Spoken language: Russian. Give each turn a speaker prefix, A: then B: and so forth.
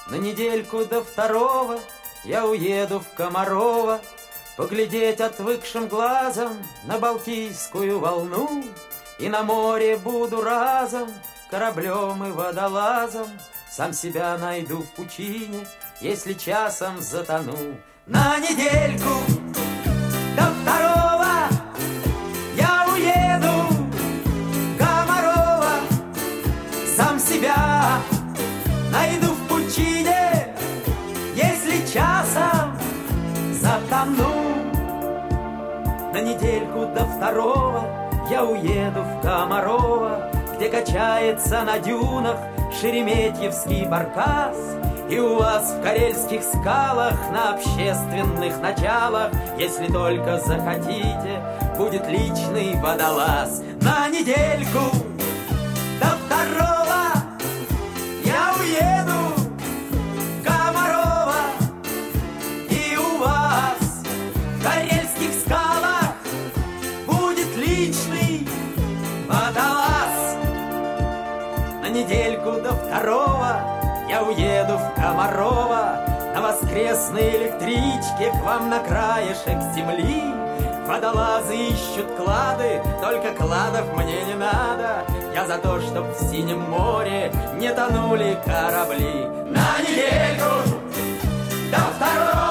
A: На недельку до второго я уеду в Комарово, поглядеть отвыкшим глазом на Балтийскую волну. И на море буду разом кораблем и водолазом, сам себя найду в пучине, если часом затону. На недельку до второго я уеду в Комарово, сам себя найду в пучине, если часом затону. На недельку до второго я уеду в Комарово, где качается на дюнах шереметьевский баркас. И у вас в карельских скалах на общественных началах, если только захотите, будет личный водолаз. На недельку до второго я уеду в Комарово, и у вас в карельских скалах будет личный водолаз. На недельку до второго я уеду в Комарово на воскресной электричке к вам на краешек земли. Водолазы ищут клады, только кладов мне не надо. Я за то, чтоб в синем море не тонули корабли. На недельку до второго